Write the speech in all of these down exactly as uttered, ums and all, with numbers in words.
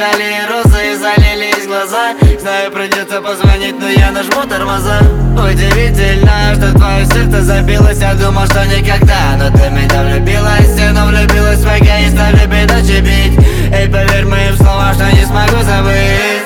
Заиграли розы и залились глаза. Знаю, придется позвонить, но я нажму тормоза. Удивительно, что твое сердце забилось. Я думал, что никогда, но ты меня влюбилась. Но влюбилась в эгоиста, любит ночи бить. Эй, поверь моим словам, что не смогу забыть.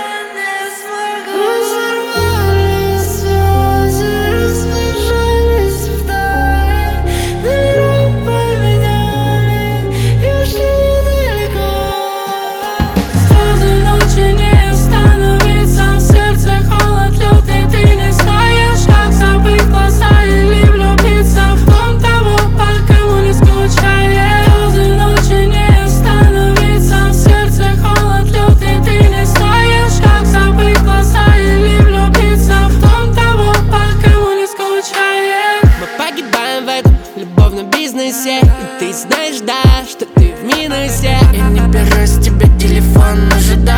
Любовном бизнесе, и ты знаешь, да, что ты в минусе. Я не беру с тебя телефон, ожидаю.